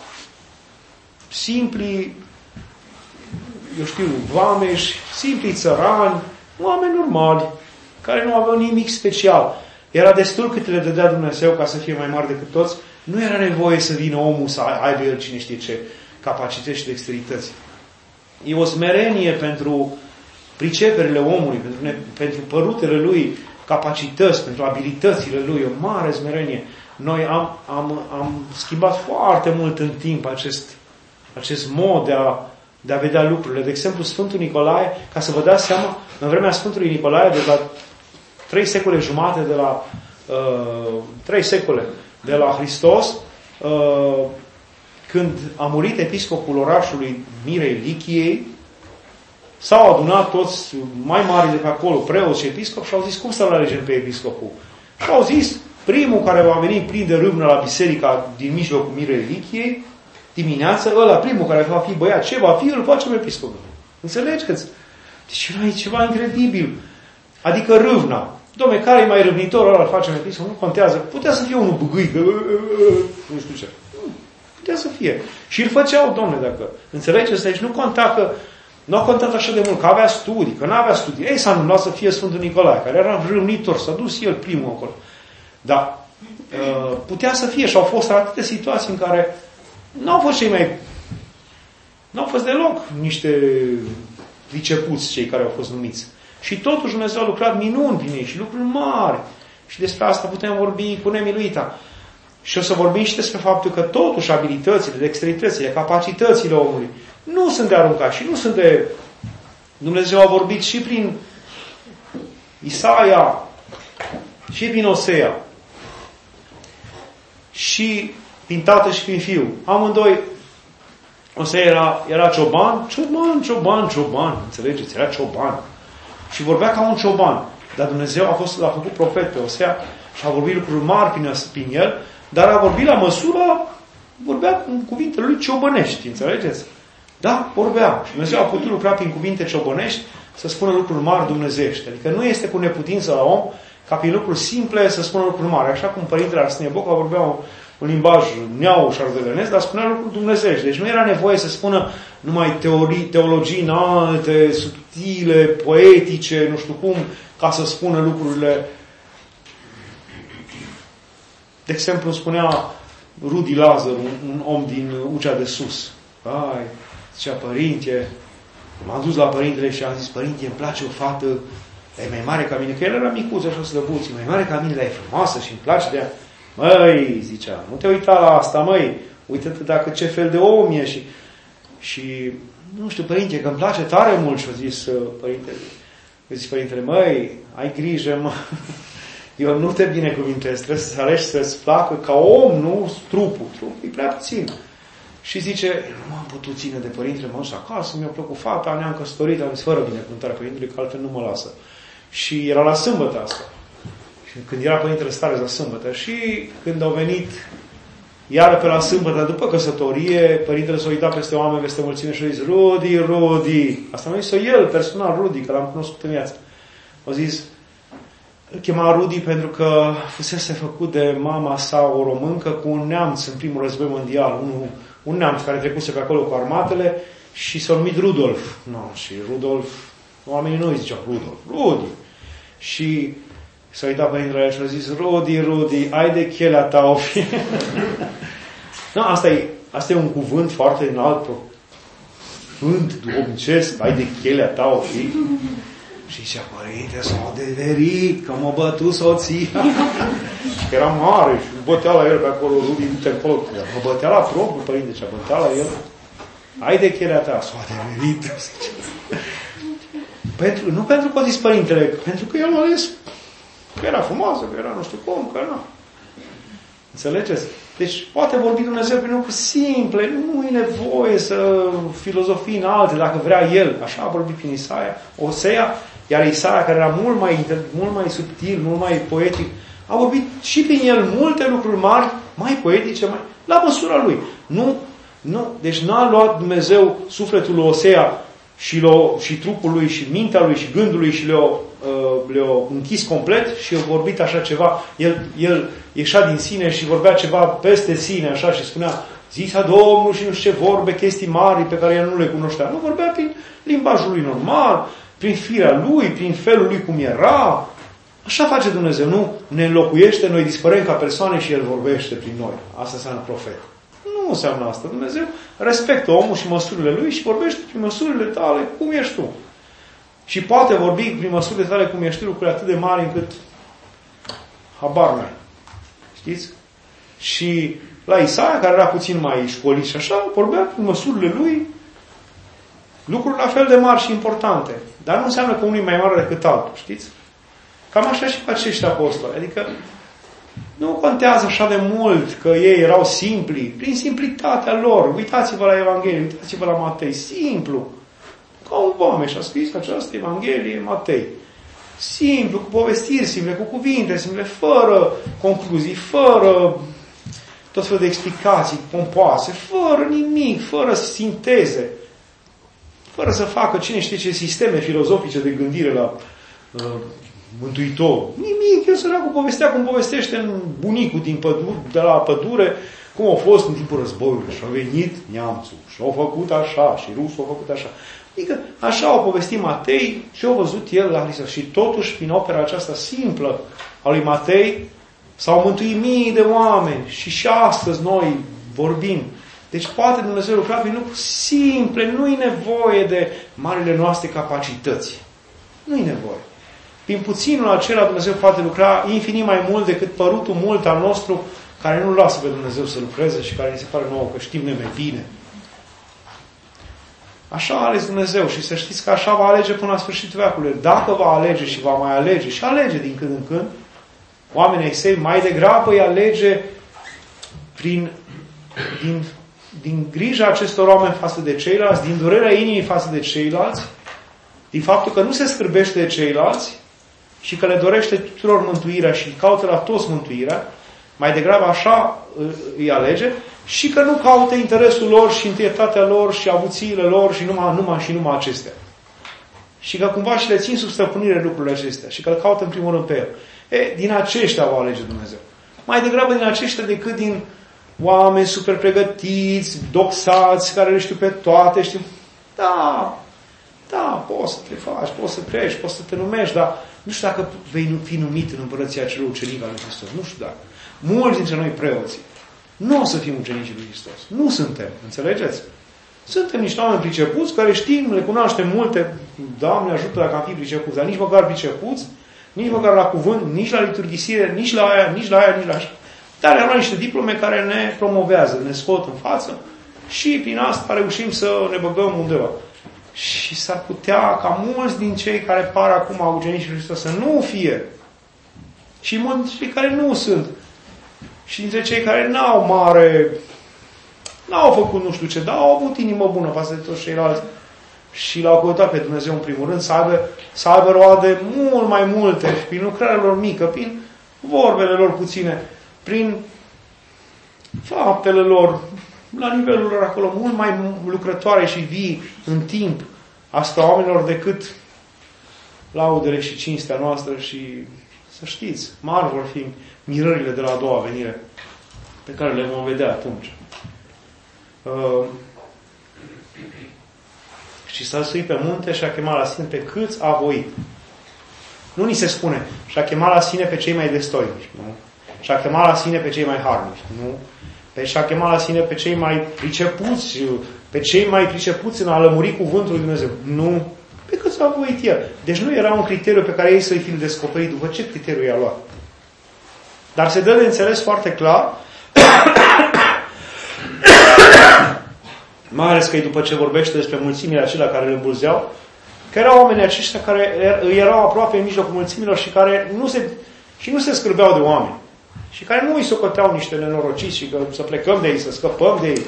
simpli, eu știu, vameși, simpli țărani, oameni normali, care nu aveau nimic special. Era destul cât le dădea Dumnezeu ca să fie mai mari decât toți. Nu era nevoie să vină omul să aibă el cine știe ce capacități și dexterități. E o smerenie pentru priceperile omului, pentru, pentru părutele lui, capacități, pentru abilitățile lui, o mare smerenie. Noi am, am, am schimbat foarte mult în timp acest, acest mod de a, de a vedea lucrurile. De exemplu, Sfântul Nicolae, ca să vă dați seama, în vremea Sfântului Nicolae, de la trei secole jumate, de la uh, trei secole de la Hristos, uh, când a murit episcopul orașului Mirei Lichiei, s-au adunat toți mai mari de pe acolo, preoți și episcop, și au zis, cum să-l alegem pe episcopul? Și au zis, primul care va veni plin de râvnă la biserica din mijlocul Mirei Lichiei, dimineața, ăla primul care va fi băiat, ce va fi, îl facem episcopul. Înțelegeți? Deci e ceva incredibil. Adică râvna. Dom'le, care e mai râvnitor, ăla îl facem episcop, nu contează. Putea să fie unul băgâi, nu știu ce. Putea să fie. Și îl făceau, dom'le, dacă înțelegeți, deci nu conta că nu a contat așa de mult, că avea studii, că nu avea studii. Ei, s-a numit să fie Sfântul Nicolae, care era râvnitor, s-a dus el primul acolo. Dar uh, putea să fie și au fost atâtea situații în care nu au fost cei mai... Nu au fost deloc niște pricepuți cei care au fost numiți. Și totuși Dumnezeu a lucrat minuni prin ei și lucruri mari. Și despre asta putem vorbi cu nemiluita. Și o să vorbim și despre faptul că totuși abilitățile, dexteritățile, capacitățile omului nu sunt de aruncat și nu sunt de... Dumnezeu a vorbit și prin Isaia și prin Osea. și prin tată și prin fiu. Amândoi, o să era, era cioban, cioban, cioban, cioban, înțelegeți? Era cioban. Și vorbea ca un cioban. Dar Dumnezeu a fost, l-a făcut profet pe Osea și a vorbit lucruri mari prin, prin el, dar a vorbit la măsura, vorbea în cuvintele lui ciobănești, înțelegeți? Da, vorbea. Și Dumnezeu a putut lucra prin cuvinte ciobănești să spună lucruri mari dumnezeiești. Adică nu este cu neputință la om ca prin lucruri simple să spună lucruri mari. Așa cum Părintele Arsenie Boca vorbea un, un limbaj neau și ardelenesc, dar spunea lucruri dumnezeiești. Deci nu era nevoie să spună numai teorii, teologii înalte, subtile, poetice, nu știu cum, ca să spună lucrurile. De exemplu, spunea Rudi Lazar, un, un om din Ucea de Sus. Ai, zicea, părinte, m-am dus la părintele și am zis, părinte, îmi place o fată, e mai mare ca mine, că el era micuț, așa slăbuț, mai mare ca mine, dar e frumoasă și îmi place de ea. Măi, zicea, nu te uita la asta, măi, uită-te dacă ce fel de om e și, și nu știu, părinte, că îmi place tare mult. Și a zis părintele, a zis părintele, măi, ai grijă, mă, eu nu te binecuvintez, trebuie să alegi să-ți placă ca om, nu trupul, trupul e prea puțin. Și zice, nu m-am putut ține de părintele, m-am dus acasă, mi-a plăcut fata, ne-am căsătorit, am zis, fără binecuvântarea părintelui, că altfel nu mă lasă. Și era la sâmbătă asta. Și când era părintele stare la sâmbătă. Și când au venit iară pe la sâmbătă, după căsătorie, părintele s-a uitat peste oameni, peste mulțime și a zis, Rudi, Rudi. Asta mi-a zis-o el, personal, Rudi, că l-am cunoscut în viață. A zis, îl chema Rudi pentru că fusese făcut de mama sa o româncă cu un neamț în primul război mondial, un, un neamț care trecuse pe acolo cu armatele și s-a numit Rudolf. No, și Rudolf, oamenii nu îi ziceau Rudolf, Rudi. Și s-a uitat părintele și a zis, Rudi, Rudi, ai de chelea ta o fi. No, asta e, asta e un cuvânt foarte înalt, cuvânt duhovnicesc, ai de chelea ta o fi. Și zicea, părinte, s-a adeverit, că m-a bătut soția. Și că era mare și bătea la el pe acolo, Rudi, du-te încolo. Mă bătea la propriu, părinte, și-a bătea la el. Ai de chelea ta, s-a adeverit. Pentru, nu pentru că a zis părintele, pentru că el a ales că era frumoasă, că era nu știu cum, că nu. Înțelegeți? Deci poate vorbi Dumnezeu prin lucruri simple, nu e nevoie să filozofii înalte, dacă vrea El. Așa a vorbit prin Isaia, Osea, iar Isaia, care era mult mai, mult mai subtil, mult mai poetic, a vorbit și prin el multe lucruri mari, mai poetice, mai, la măsura lui. Nu, nu, deci n-a luat Dumnezeu sufletul lui Osea și, și trupul lui și mintea lui și gândul lui și le-a uh, le închis complet și a vorbit așa ceva. El, el ieșea din sine și vorbea ceva peste sine așa și spunea zisa Domnul și nu știu ce vorbe, chestii mari pe care el nu le cunoștea. Nu, vorbea prin limbajul lui normal, prin firea lui, prin felul lui cum era. Așa face Dumnezeu. Nu ne înlocuiește, noi dispărem ca persoane și El vorbește prin noi. Asta înseamnă profet. Nu înseamnă asta. Dumnezeu respectă omul și măsurile lui și vorbește prin măsurile tale cum ești tu. Și poate vorbi prin măsurile tale cum ești tu lucruri atât de mari încât habar n-ai. Știți? Și la Isaia, care era puțin mai școlit și așa, vorbea prin măsurile lui lucruri la fel de mari și importante. Dar nu înseamnă că unul e mai mare decât altul. Știți? Cam așa și cu acești apostoli. Adică nu contează așa de mult că ei erau simpli, prin simplitatea lor. Uitați-vă la Evanghelie, uitați-vă la Matei. Simplu. Ca un oameni și a scris această Evanghelie Matei. Simplu, cu povestiri simple, cu cuvinte simple, fără concluzii, fără tot felul de explicații pompoase, fără nimic, fără sinteze, fără să facă cine știe ce sisteme filozofice de gândire la uh, Mântuitor. Nimic, el săracul povestea cum povestește în bunicul din pădure, de la pădure, cum a fost în timpul războiului. Și a venit neamțul și a făcut așa și rusul a făcut așa. Adică așa au povestit Matei și au văzut el la Hristos. Și totuși, prin opera aceasta simplă a lui Matei, s-au mântuit mii de oameni. Și și astăzi noi vorbim. Deci poate Dumnezeu lucra prin lucruri simple. Nu-i nevoie de marile noastre capacități. Nu-i nevoie. Prin puținul acela Dumnezeu poate lucra infinit mai mult decât părutul mult al nostru, care nu lasă pe Dumnezeu să lucreze și care ni se pare nouă că știm nemai bine. Așa a ales Dumnezeu și să știți că așa va alege până la sfârșitul veacului. Dacă va alege și va mai alege și alege din când în când, oamenii săi mai degrabă îi alege prin, din, din grija acestor oameni față de ceilalți, din durerea inimii față de ceilalți, din faptul că nu se scârbește de ceilalți și că le dorește tuturor mântuirea și caută la toți mântuirea, mai degrabă așa îi alege, și că nu caută interesul lor și întâietatea lor și avuțiile lor și numai, numai și numai acestea. Și că cumva și le țin sub stăpânire lucrurile acestea și că îl caută în primul rând pe el. E, din aceștia va alege Dumnezeu. Mai degrabă din aceștia decât din oameni super pregătiți, doxați, care le știu pe toate, știu. Da, da, poți să te faci, poți să treci, poți să te numești, dar nu știu dacă vei fi numit în împărăția celor ucenic al lui Hristos. Nu știu dacă. Mulți dintre noi preoții nu o să fim ucenicii lui Hristos. Nu suntem. Înțelegeți? Suntem niște oameni pricepuți care știm, le cunoaștem multe. Doamne ajută dacă am fi pricepuți, dar nici măcar pricepuți, nici măcar la cuvânt, nici la liturghisire, nici la aia, nici la aia, nici la așa. Dar am niște diplome care ne promovează, ne scot în față și prin asta reușim să ne băgăm undeva. Și s-ar putea ca mulți din cei care par acum ucenicii lui Hristos să nu fie. Și mulți dintre cei care nu sunt. Și dintre cei care n-au mare, n-au făcut nu știu ce, dar au avut inimă bună față de toți ceilalți și l-au căutat pe Dumnezeu în primul rând, să aibă, să aibă roade mult mai multe, prin lucrarea lor mică, prin vorbele lor puține, prin faptele lor, la nivelul lor acolo, mult mai lucrătoare și vii în timp asupra oamenilor decât laudele și cinstea noastră și, să știți, mari vor fi mirările de la a doua venire pe care le vom vedea atunci. Uh, și s-a suit pe munte și a chemat la sine pe câți a voit. Nu ni se spune și a chemat la sine pe cei mai destoinici, nu? Și a chemat la sine pe cei mai harnici, nu? Pe și a chemat la sine pe cei mai pricepuți, pe cei mai pricepuți în a lămuri cuvântul lui Dumnezeu. Nu. Pe câți a voit el. Deci nu era un criteriu pe care ei să-i fi descoperit. După ce criteriu i-a luat? Dar se dă de înțeles foarte clar, mai ales că după ce vorbește despre mulțimile acelea care le îmbulzeau, că erau oamenii aceștia care erau aproape în mijlocul mulțimilor și care nu se, și nu se scârbeau de oameni. Și care nu îi socoteau niște nenorociți și că să plecăm de ei, să scăpăm de ei.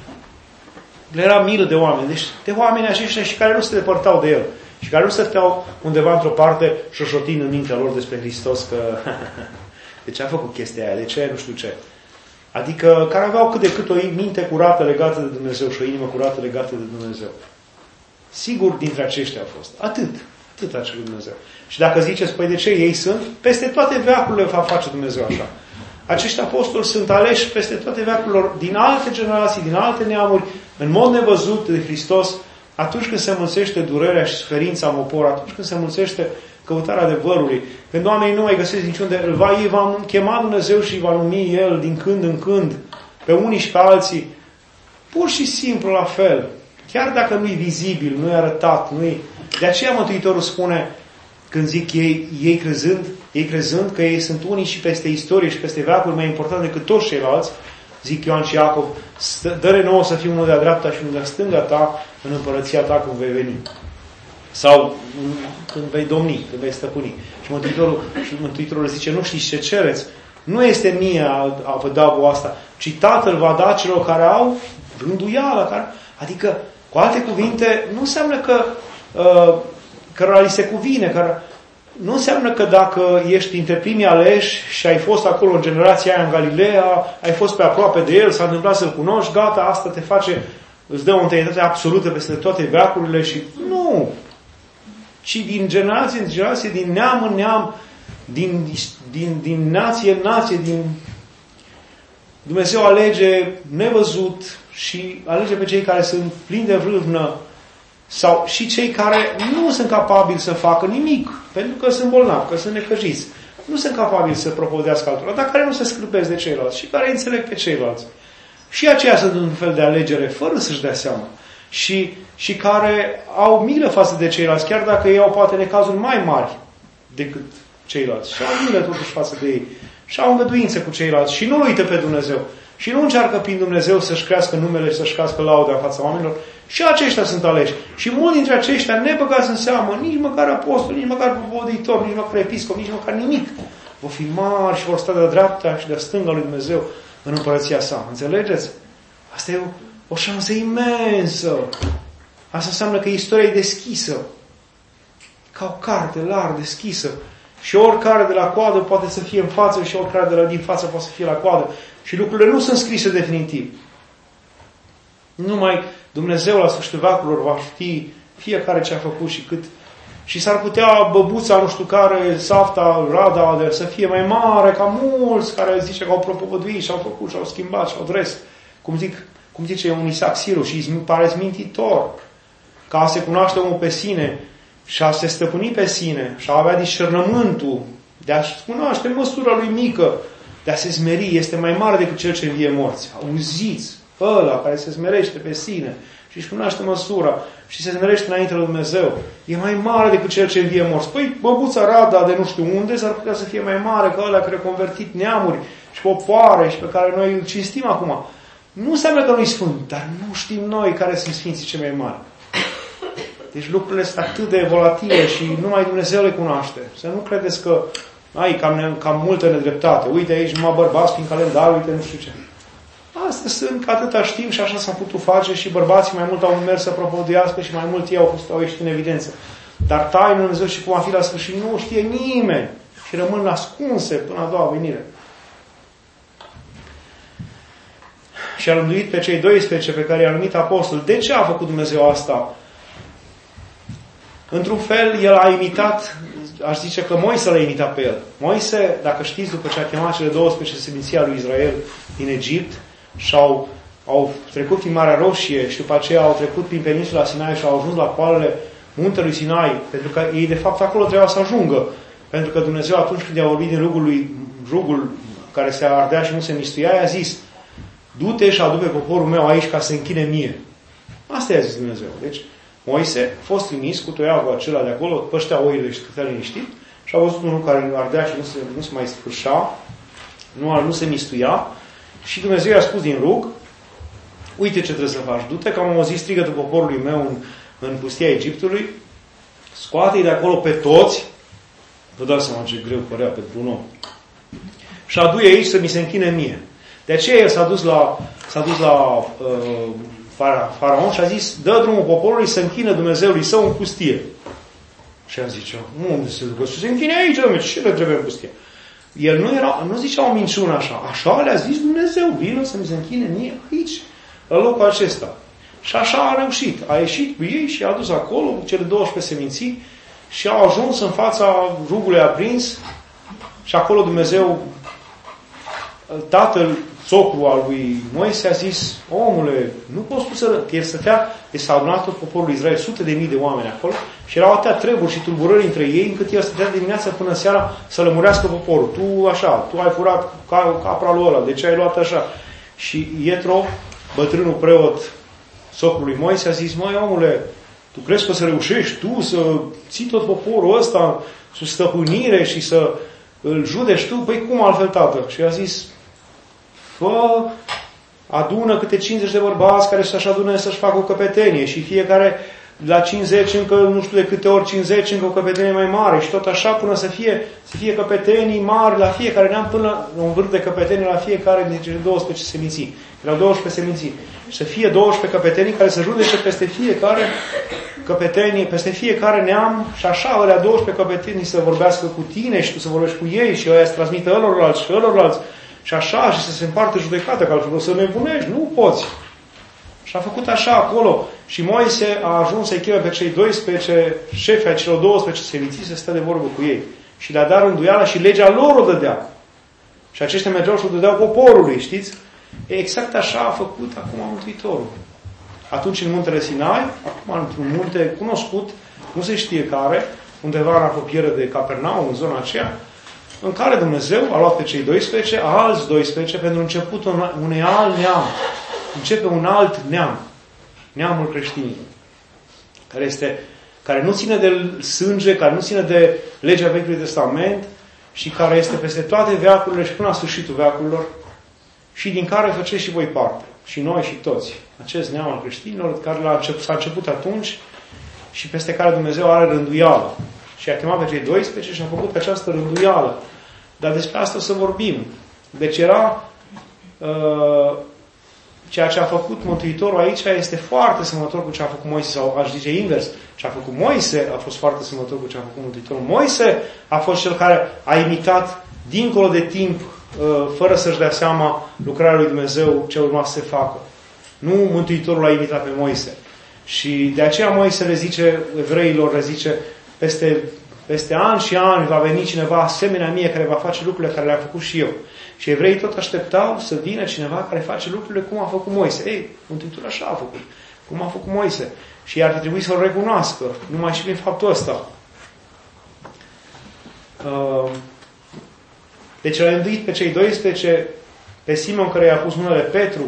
Le era milă de oameni. Deci de oameni aceștia și care nu se depărtau de el. Și care nu stăteau undeva într-o parte șoșotind în mintea lor despre Hristos că de ce a făcut chestia aia, de ce nu știu ce. Adică care aveau cât de cât o minte curată legată de Dumnezeu și o inimă curată legată de Dumnezeu. Sigur, dintre aceștia au fost. Atât. Atât a cerut Dumnezeu. Și dacă ziceți, păi de ce ei sunt? Peste toate veacurile va face Dumnezeu așa. Acești apostoli sunt aleși peste toate veacurilor, din alte generații, din alte neamuri, în mod nevăzut de Hristos, atunci când se mulțește durerea și suferința în popor, atunci când se mulțește căutarea adevărului, când oamenii nu mai găsesc niciunde, îl va, îi va chema Dumnezeu și îi va numi El din când în când, pe unii și pe alții, pur și simplu la fel. Chiar dacă nu-i vizibil, nu-i arătat, nu-i... De aceea Mântuitorul spune, când zic ei, ei crezând, ei crezând că ei sunt unii și peste istorie și peste veacuri mai important decât toți ceilalți, zic Ioan și Iacov, dă-ne nouă să fim unul de-a dreapta și unul de-a stânga ta în împărăția ta când vei veni. Sau când vei domni, când vei stăpâni. Și Mântuitorul, și Mântuitorul zice, nu știți ce cereți? Nu este mie a, a vă da voi asta, ci Tatăl va da celor care au rânduială. Care... Adică, cu alte cuvinte, nu înseamnă că uh, cărora li se cuvine, că nu înseamnă că dacă ești între primii aleși și ai fost acolo în generația aia în Galileea, ai fost pe aproape de El, s-a întâmplat să-L cunoști, gata, asta te face, îți dă o întâietate absolută peste toate veacurile și nu! Ci din generație în generație, din neam în neam, din, din, din nație în nație, din... Dumnezeu alege nevăzut și alege pe cei care sunt plini de vrâvnă sau și cei care nu sunt capabili să facă nimic, pentru că sunt bolnavi, că sunt necăjiți. Nu sunt capabili să propodească altora, dar care nu se scârbesc de ceilalți și care înțeleg pe ceilalți. Și aceia sunt un fel de alegere, fără să-și dea seama. Și, și care au milă față de ceilalți, chiar dacă ei au poate necazuri mai mari decât ceilalți. Și au milă totuși față de ei. Și au îngăduință cu ceilalți. Și nu uită pe Dumnezeu. Și nu încearcă prin Dumnezeu să-și crească numele și să-și crească lauda în fața oamenilor. Și aceștia sunt aleși. Și mulți dintre aceștia ne băgați în seamă, nici măcar apostoli, nici măcar propovăduitori, nici măcar episcop, nici măcar nimic. Vor fi mari și vor sta de-a dreapta și de-a stânga lui Dumnezeu în împărăția sa. Înțelegeți? Asta e o, o șansă imensă. Asta înseamnă că istoria e deschisă. Ca o carte larg deschisă. Și oricare de la coadă poate să fie în față și oricare de la din față poate să fie la coadă. Și lucrurile nu sunt scrise definitiv. Numai Dumnezeu la sfârșitul veacurilor va ști fiecare ce a făcut și cât. Și s-ar putea băbuța, nu știu care, Safta, Rada, să fie mai mare ca mulți care zice că au propovăduit și au făcut și au schimbat și au dres. Cum, zic, cum zice un Isaac Siru și îmi pare smintitor. Ca a se cunoaște omul pe sine și a se stăpâni pe sine și a avea discernământul de a-și cunoaște măsura lui mică, de a se smeri, este mai mare decât cel ce învie morți. Auziți, ăla care se smerește pe sine și își cunoaște măsura și se smerește înainte lui Dumnezeu, e mai mare decât cel ce învie morți. Păi, băbuța Rada de nu știu unde s-ar putea să fie mai mare ca ăla care a convertit neamuri și popoare și pe care noi îl cinstim acum. Nu înseamnă că nu-i sfânt, dar nu știm noi care sunt sfinții cei mai mari. Deci lucrurile sunt atât de volatile și numai Dumnezeu le cunoaște. Să nu credeți că ai cam, cam multă nedreptate. Uite aici numai bărbați prin calendar, uite nu știu ce. Astea sunt că atâta știm și așa s-a putut face și bărbații mai mult au mers să propovăduiască și mai mult ei au fost au ieșit în evidență. Dar tainul Dumnezeu și cum va fi la sfârșit nu știe nimeni și rămân ascunse până a doua venire. Și a rânduit pe cei doisprezece pe care i-a numit apostoli. De ce a făcut Dumnezeu asta? Într-un fel, el a imitat, aș zice că Moise l-a imitat pe el. Moise, dacă știți, după ce a chemat cele douăsprezece seminții lui Israel din Egipt și au, au trecut prin Marea Roșie și după aceea au trecut prin peninsula Sinai și au ajuns la poalele muntelui Sinai, pentru că ei de fapt acolo trebuia să ajungă. Pentru că Dumnezeu atunci când i-a vorbit din rugul, lui, rugul care se ardea și nu se mistuia, i-a zis: du-te și adu pe poporul meu aici ca să închine mie. Asta i-a zis Dumnezeu. Deci Moise a fost trimis cu toiagul acela de acolo, păștea oile și stătea liniștit și a văzut unul care ardea și nu se, nu se mai sfârșea, nu, nu se mistuia și Dumnezeu i-a spus din rug: uite ce trebuie să faci, du-te că am auzit strigătul poporului meu în, în pustia Egiptului, scoate-i de acolo pe toți, vă dați seama ce greu părea pentru un om, și adu-i aici să mi se închine mie. De aceea el s-a dus la, s-a dus la uh, Faraon și a zis: dă drumul poporului să închină Dumnezeului său în pustie. Și a zis: unde se ducă? Să se închine aici, Dumnezeu, ce le trebuie în pustie? El nu, era, nu zicea o minciună așa. Așa le-a zis Dumnezeu: vină să mi se închine mie aici, la locul acesta. Și așa a reușit. A ieșit cu ei și a dus acolo cu cele douăsprezece seminții și au ajuns în fața rugului aprins și acolo Dumnezeu, tatăl, socrul al lui Moise, a zis: omule, nu poți tu să... Că el stătea, s-a adunat tot poporul Israel, sute de mii de oameni acolo și erau atâtea treburi și tulburări între ei, încât el stătea dimineața până seara să lămurească poporul. Tu așa, tu ai furat capra lui ăla, de ce ai luat așa? Și Ietro, bătrânul preot, socrul lui Moise, a zis: măi, omule, tu crezi că o să reușești tu să ții tot poporul ăsta sub stăpânire și să îl judești tu? Păi cum altfel, tată? Și a zis: fă, adună câte cincizeci de bărbați care să-și adune să-și facă o căpetenie și fiecare la cincizeci încă nu știu de câte ori cincizeci încă o căpetenie mai mare și tot așa până să fie, să fie căpetenii mari la fiecare neam, până la un vârf de căpetenie la fiecare din cele douăsprezece seminții. Erau douăsprezece seminții. Și să fie douăsprezece căpetenii care să judece peste fiecare căpetenie, peste fiecare neam și așa alea douăsprezece căpetenii să vorbească cu tine și tu să vorbești cu ei și ăia să transmită ălorlalți și ălorlalți. Și așa, și să se împarte judecată, că altfel o să nebunești, nu poți. Și a făcut așa acolo. Și Moise a ajuns să-i cheme pe cei doisprezece șefi ai celor douăsprezece seminții să stea de vorbă cu ei. Și le-a dat rânduiala și legea lor o dădea. Și aceștia mergeau și o dădeau poporului, știți? E exact așa a făcut acum Mântuitorul. Atunci în muntele Sinai, acum într-un munte cunoscut, nu se știe care, undeva în apropiere de Capernaum, în zona aceea, în care Dumnezeu a luat pe cei doisprezece, alți doisprezece, pentru începutul unei alt neam. Începe un alt neam. Neamul creștinilor. Care, este, care nu ține de sânge, care nu ține de legea Vechiului Testament și care este peste toate veacurile și până la sfârșitul veacurilor și din care faceți și voi parte. Și noi și toți. Acest neam al creștinilor care l-a început, s-a început atunci și peste care Dumnezeu are rânduială. Și a chemat pe cei doisprezece și a făcut pe această rânduială. Dar despre asta o să vorbim. Deci era ceea ce a făcut Mântuitorul aici este foarte asemănător cu ce a făcut Moise, sau aș zice invers. Ce a făcut Moise a fost foarte asemănător cu ce a făcut Mântuitorul. Moise a fost cel care a imitat dincolo de timp, fără să-și dea seama, lucrarea lui Dumnezeu ce urma să se facă. Nu Mântuitorul a imitat pe Moise. Și de aceea Moise le zice, evreilor le zice, peste, peste ani și ani va veni cineva asemenea mie care va face lucrurile care le-am făcut și eu. Și evreii tot așteptau să vină cineva care face lucrurile cum a făcut Moise. Ei, Mântuitorul așa a făcut. Cum a făcut Moise. Și ei ar fi trebuit să-l recunoască. Numai și prin faptul ăsta. Deci l-a înduit pe cei doisprezece, pe Simon care i-a pus numele Petru,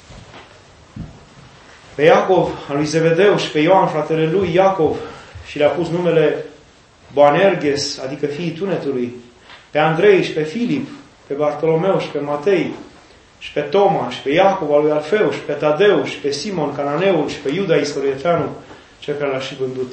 pe Iacov, al lui Zevedeu, și pe Ioan, fratele lui Iacov, și le-a pus numele Boanerges, adică fiii tunetului, pe Andrei și pe Filip, pe Bartolomeu și pe Matei, și pe Toma, și pe Iacov al lui Alfeu, și pe Tadeu, și pe Simon Cananeul, și pe Iuda Iscarioteanu, cel care l-a și vândut.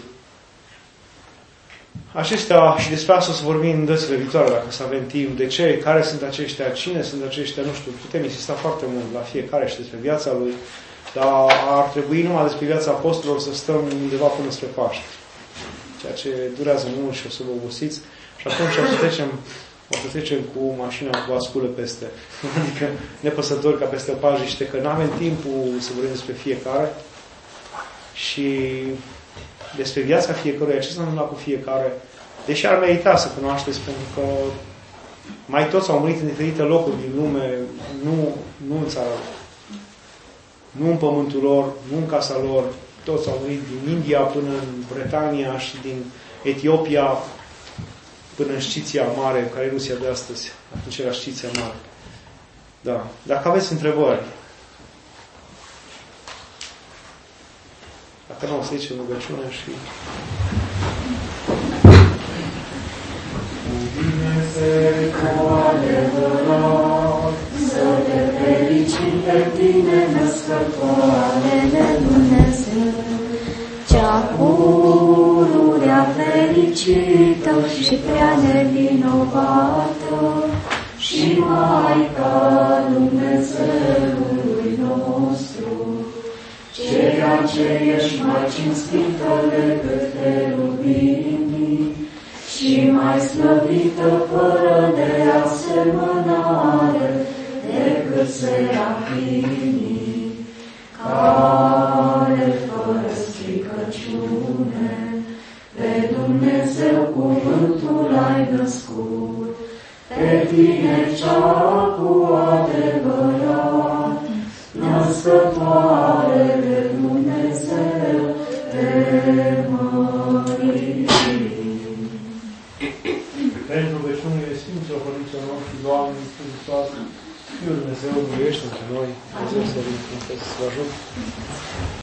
Acestea, și despre asta o să vorbim în dățile viitoare, dacă să avem timp. De ce? Care sunt aceștia? Cine sunt aceștia? Nu știu. Putem insista foarte mult la fiecare și despre viața lui, dar ar trebui numai despre viața apostolilor să stăm undeva până spre Paște. Ceea ce durează mult și o să vă obosiți. Și atunci o să trecem, o să trecem cu mașina cu asculă peste. Adică nepăsători ca peste pajiște, că nu avem timpul să vorbim despre fiecare. Și despre viața fiecăruia, ce s-a întâmplat cu fiecare, deși ar merita să cunoașteți, pentru că mai toți au murit în diferite locuri din lume, nu, nu în țara lor, nu în pământul lor, nu în casa lor, toți au murit din India până în Bretania și din Etiopia până în Sciția Mare, care e Rusia de astăzi. Atunci era Sciția Mare. Da. Dacă aveți întrebări, dacă nu, o să zicem rugăciune și... Dumnezeu cu adevărat, să te fericim pe tine, născătoare de Dumnezeu, cea pururea fericită și prea nevinovată, și Maica Dumnezeului nostru, ceea ce ești mai cinstită decât cherubimii și mai slăvită fără de asemănare decât serafimii, care fără stricăciune pe Dumnezeu cuvântul ai născut, pe tine cea cu adevărat, născătoare de Dumnezeu, te mărim. Pentru rugăciunile Sfinților Părinților noștri, Doamne, Iisus Hristos, Fiul Dumnezeu, miluiește-ne pe noi, Dumnezeu să vă ajute.